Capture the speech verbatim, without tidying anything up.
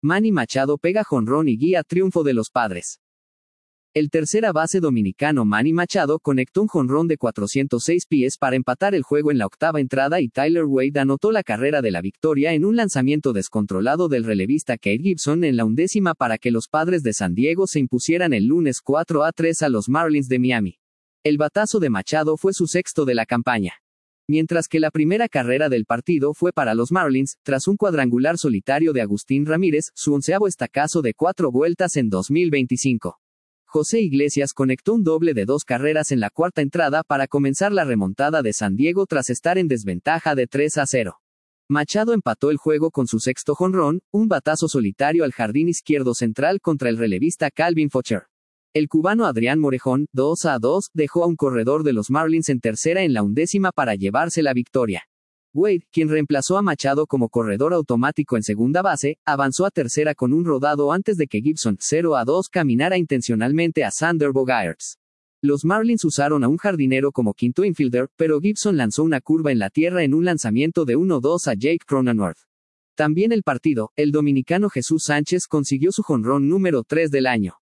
Manny Machado pega jonrón y guía triunfo de los Padres. El tercera base dominicano Manny Machado conectó un jonrón de cuatrocientos seis pies para empatar el juego en la octava entrada y Tyler Wade anotó la carrera de la victoria en un lanzamiento descontrolado del relevista Kate Gibson en la undécima para que los Padres de San Diego se impusieran el lunes cuatro a tres a los Marlins de Miami. El batazo de Machado fue su sexto de la campaña. Mientras que la primera carrera del partido fue para los Marlins, tras un cuadrangular solitario de Agustín Ramírez, su onceavo estacazo de cuatro vueltas en dos mil veinticinco. José Iglesias conectó un doble de dos carreras en la cuarta entrada para comenzar la remontada de San Diego tras estar en desventaja de tres a cero. Machado empató el juego con su sexto jonrón, un batazo solitario al jardín izquierdo central contra el relevista Calvin Fletcher. El cubano Adrián Morejón, dos a dos, dejó a un corredor de los Marlins en tercera en la undécima para llevarse la victoria. Wade, quien reemplazó a Machado como corredor automático en segunda base, avanzó a tercera con un rodado antes de que Gibson, cero a dos, caminara intencionalmente a Xander Bogaerts. Los Marlins usaron a un jardinero como quinto infielder, pero Gibson lanzó una curva en la tierra en un lanzamiento de uno dos a Jake Cronenworth. También el partido, el dominicano Jesús Sánchez consiguió su jonrón número tres del año.